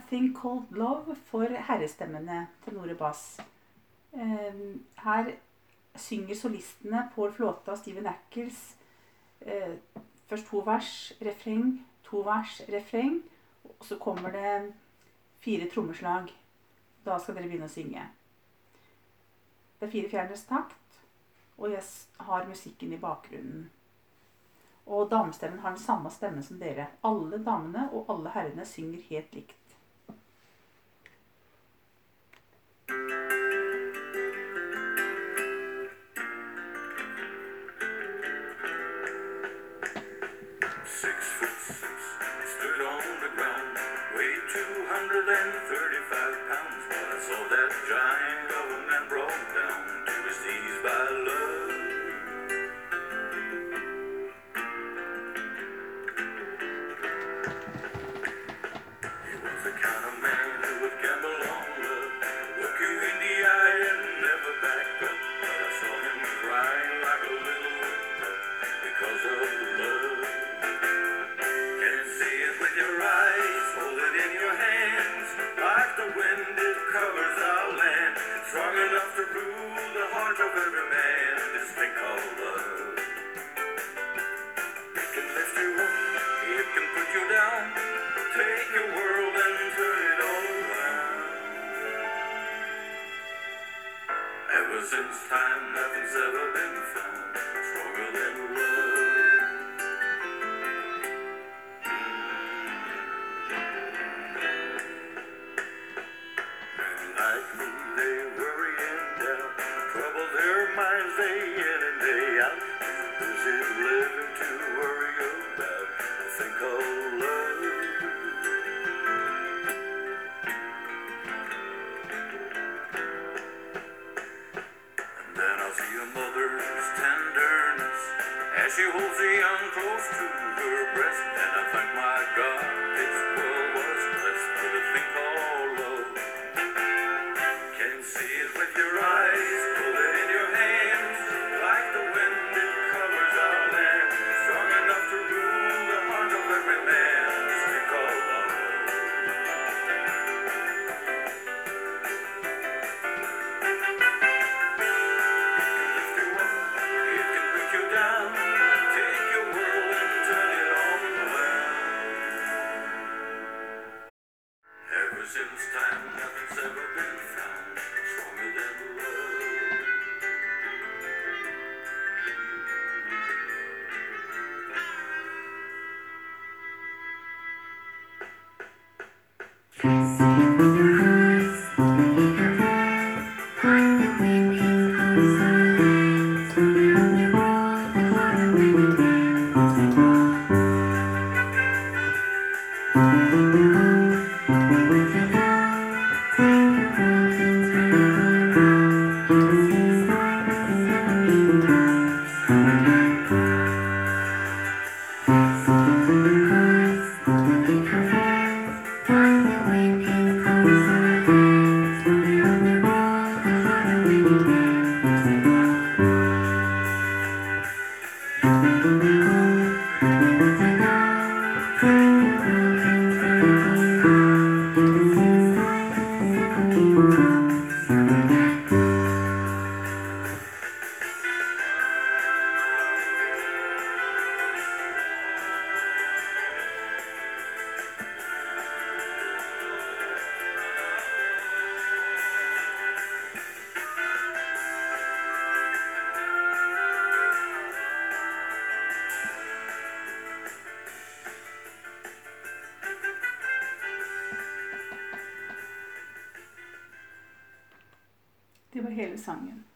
Thing Called Love for herrestemmene, tenor og bass. Her synger solistene Paul Flåta og Steven Ackles først 2 vers, refreng, 2 vers, refreng, og så kommer det 4 trommeslag. Da skal dere begynne å synge. Det er 4/4 takt, og jeg har musikken i bakgrunnen. Og damestemmen har den samme stemmen som dere. Alle damene og alle herrene synger helt likt. Since time, nothing's ever been found stronger than love. Men like me, they worry and doubt, trouble their minds day in and day out. Busy living to worry about a thing called love. See a mother's tenderness as she holds the young close to her breast, and I thank my God this world was blessed with a thing called love. Can see it with your eyes, hold it in your hands, like the wind it covers our land, strong enough to rule the heart of every man, this thing called love. Since time, nothing's ever been found stronger than love. Det var hele sangen.